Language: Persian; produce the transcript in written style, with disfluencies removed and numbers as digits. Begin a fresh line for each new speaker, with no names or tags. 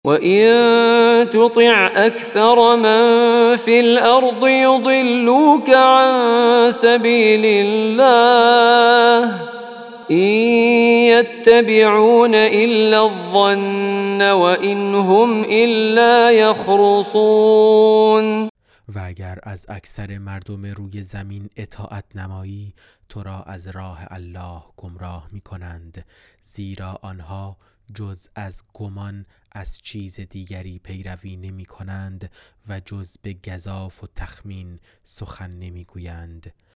وَإِن تُطِعْ أَكْثَرَ مَن فِي الْأَرْضِ يُضِلُّوكَ عَن سَبِيلِ اللَّهِ إِن يَتَّبِعُونَ إِلَّا الظَّنَّ وَإِنْ هُمْ إِلَّا يَخْرُصُونَ.
و اگر از اکثر مردم روی زمین اطاعت نمایی تو را از راه الله گمراه می کنند، زیرا آنها جز از گمان از چیز دیگری پیروی نمی کنند و جز به گزاف و تخمین سخن نمی گویند.